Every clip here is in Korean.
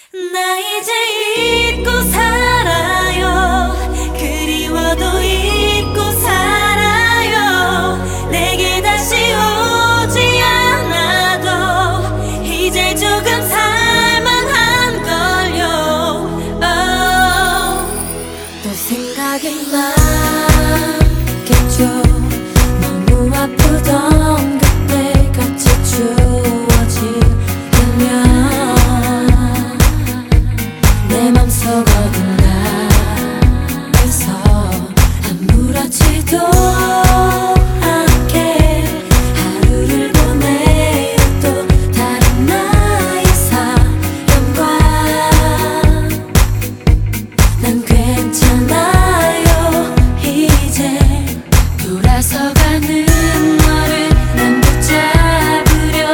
나 이제 잊고 살아요. 그리워도 잊고 살아요. 내게 다시 오지 않아도 이제 조금 살만한걸요. 또 생각이 많겠죠. 너무 아프던 그때 같이 주어지면 내 맘속 어딘가에서 아무렇지도 않게 하루를 보내요. 또 다른 나의 사연과 난 괜찮아요. 이제 돌아서가는 너를 난 붙잡으려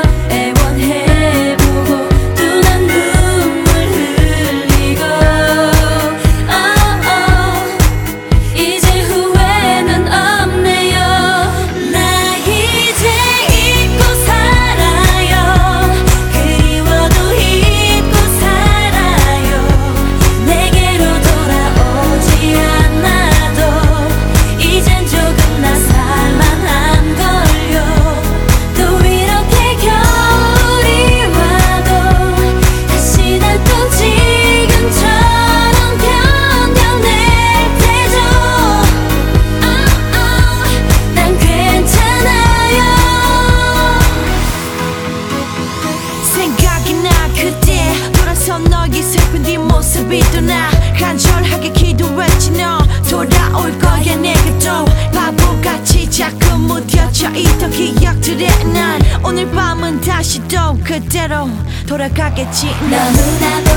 애원해보고 또 난 눈물 흘리고 이제 후회는 없네요. 나 이제 잊고 살아요. 그리워도 잊고 살아요. 내게로 돌아오지 않아도 이젠 조금 나 살만한걸요. 또 이렇게 겨울이 와도 다시 난 또 지금처럼 견뎌낼 테죠. 난 괜찮아요. 생각이 나 그때 돌아서 너의 슬픈 뒷모습이 또 나 간절하게 기도했지. 너 돌아올 거야. 내가 또 바보같이 자꾸 무뎌져 있던 기억들에 난 오늘 밤은 다시 또 그대로 돌아가겠지. 너무나